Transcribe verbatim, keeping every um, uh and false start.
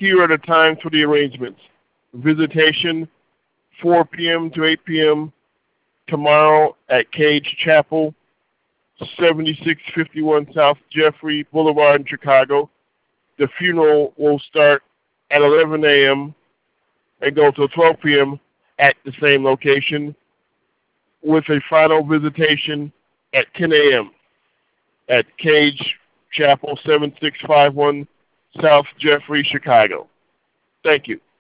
Here are the times for the arrangements. Visitation, four p.m. to eight p.m. tomorrow at Cage Chapel, seventy-six fifty-one South Jeffrey Boulevard in Chicago. The funeral will start at eleven a.m. and go till twelve p.m. at the same location, with a final visitation at ten a.m. at Cage Chapel, seventy-six fifty-one South Jeffrey, Chicago. Thank you.